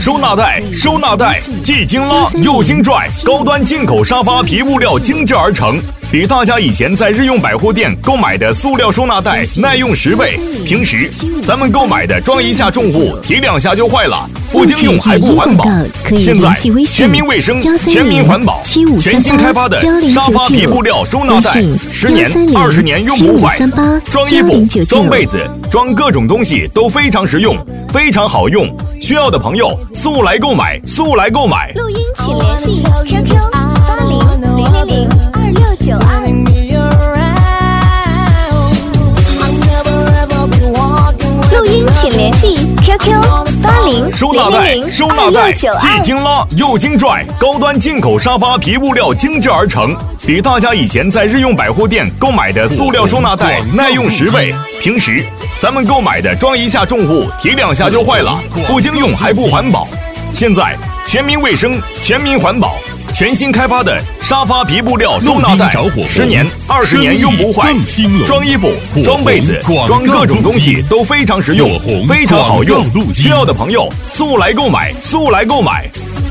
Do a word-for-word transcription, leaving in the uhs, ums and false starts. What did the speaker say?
收纳袋，收纳袋既经拉又经拽，高端进口沙发皮物料精制而成，比大家以前在日用百货店购买的塑料收纳袋耐用十倍。平时咱们购买的装一下重物，提两下就坏了，不经用还不环保。现在全民卫生，全民环保，全新开发的沙发皮布料收纳袋，十年、二十年用不坏，装衣服、装被子、装各种东西都非常实用，非常好用。需要的朋友速来购买，速来购买。 录音请联系 Q Q 八零零零零二六九二。录音请联系 Q Q 八零收纳袋，收纳袋既经拉又经拽，高端进口沙发皮物料精制而成，比大家以前在日用百货店购买的塑料收纳袋耐用十倍。平时咱们购买的装一下重物，提两下就坏了，不经用还不环保。现在全民卫生，全民环保，全新开发的沙发皮布料收纳袋，十年、二十年用不坏，装衣服、装被子、装各种东西都非常实用，非常好用。需要的朋友速来购买，速来购买。